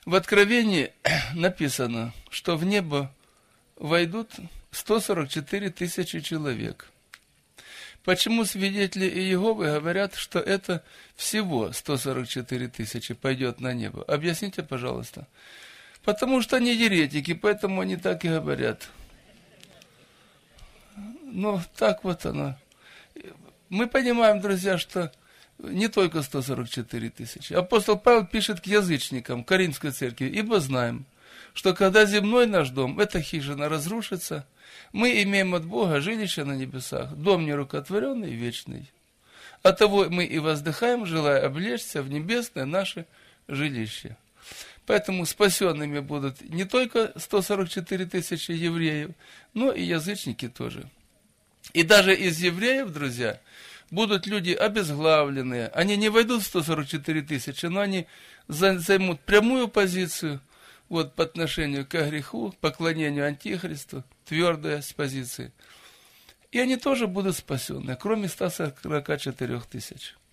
В Откровении написано, что в небо войдут 144 тысячи человек. Почему свидетели Иеговы говорят, что это всего 144 тысячи пойдет на небо? Объясните, пожалуйста. Потому что они еретики, поэтому они так и говорят. Ну, так вот оно. Мы понимаем, друзья, что не только 144 тысячи. Апостол Павел пишет к язычникам, Коринфской церкви, ибо знаем, что когда земной наш дом, эта хижина разрушится, мы имеем от Бога жилище на небесах, дом нерукотворенный и вечный. Оттого мы и воздыхаем, желая облечься в небесное наше жилище. Поэтому спасенными будут не только 144 тысячи евреев, но и язычники тоже. И даже из евреев, друзья, будут люди обезглавленные. Они не войдут в 144 тысячи, но они займут прямую позицию вот, по отношению к греху, к поклонению Антихристу, твердая с позиции. И они тоже будут спасены, кроме 144 тысяч.